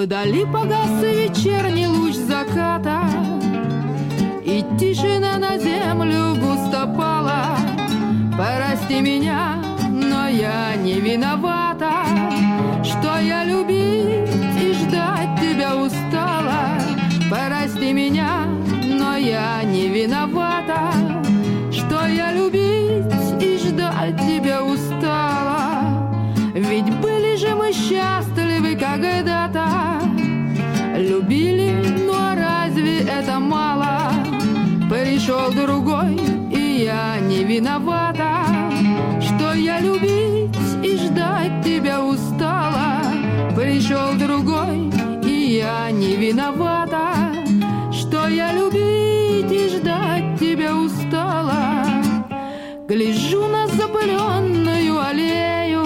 Вдали погас вечерний луч заката, и тишина на землю густо пала. Прости меня, но я не виновата, что я любить и ждать тебя устала. Прости меня, но я не виновата, что я любить и ждать тебя устала. Ведь были же мы счастливы когда-то, любили, ну а разве это мало? Пришел другой, и я не виновата, что я любить и ждать тебя устала. Пришел другой, и я не виновата, что я любить и ждать тебя устала. Гляжу на запыленную аллею,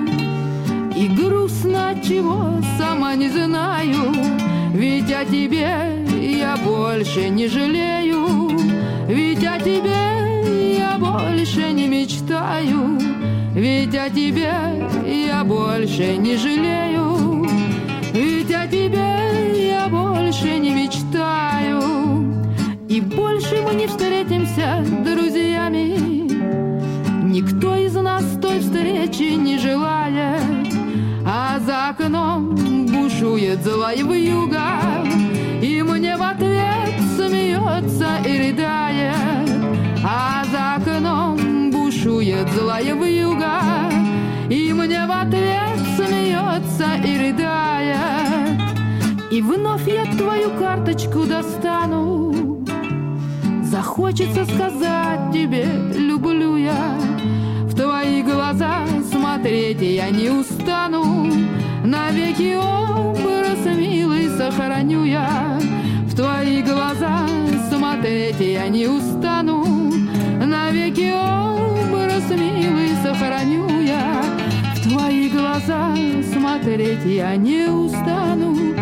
и грустно чего, сама не знаю. Ведь о тебе я больше не жалею, ведь о тебе я больше не мечтаю, ведь о тебе я больше не жалею, ведь о тебе я больше не мечтаю. И больше мы не встретимся друзьями, никто из нас той встречи не желает. А за окном бушует злая вьюга, и мне в ответ смеется и рыдает. А за окном бушует злая вьюга, и мне в ответ смеется и рыдает. И вновь я твою карточку достану, захочется сказать тебе «люблю я». В твои глаза смотреть я не устану, навеки образ милый сохраню я. В твои глаза смотреть я не устану, навеки образ милый сохраню я. В твои глаза смотреть я не устану,